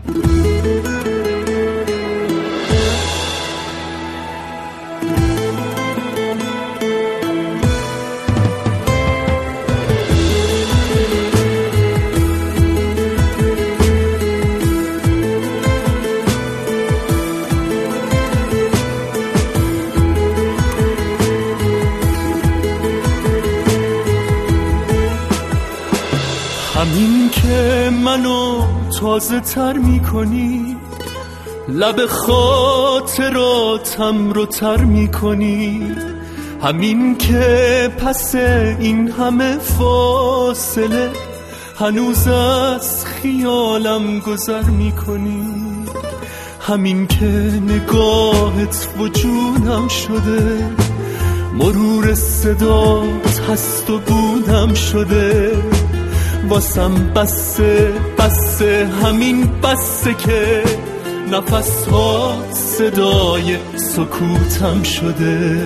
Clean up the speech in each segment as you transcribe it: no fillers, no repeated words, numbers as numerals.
همین که منو تازه تر میکنی، لب خاطراتم رو تر میکنی، همین که پس این همه فاصله هنوز از خیالم گذر میکنی، همین که نگاهت وجودم شده، مرور صدات هست و بودم شده، واسم بسه همین بسه که نفس ها صدای سکوتم شده.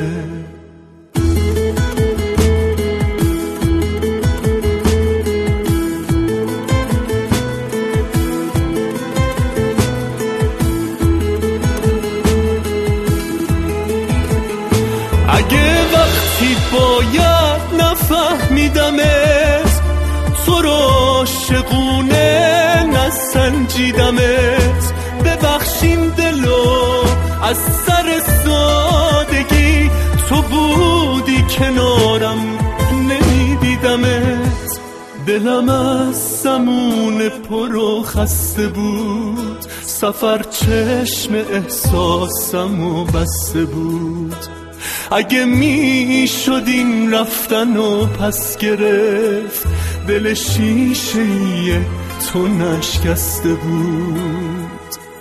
اگه وقتی باید نفهمیدمت، تو رو عاشقونه نسنجیدمت، ببخشین دلو از سر سادگی، تو بودی کنارم نمیدیدمت، دلم از زمون پر و خسته بود، سفر چشم احساسمو بسته بود، اگه میشد این رفتن و پس گرفت، دل شیشه تو نشکسته بود.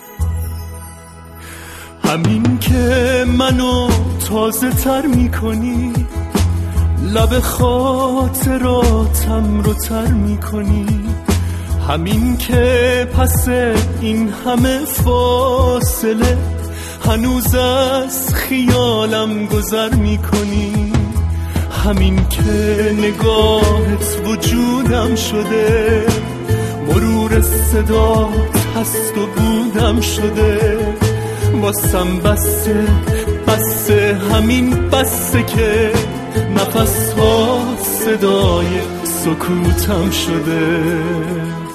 همین که منو تازه تر میکنی، لب خاطراتم رو تر میکنی، همین که پس این همه فاصله هنوز از خیالم گذر میکنی، همین که نگاهت وجودم شده، مرور صدات هست و بودم شده، واسم بسه همین بسه که نفس ها صدای سکوتم شده.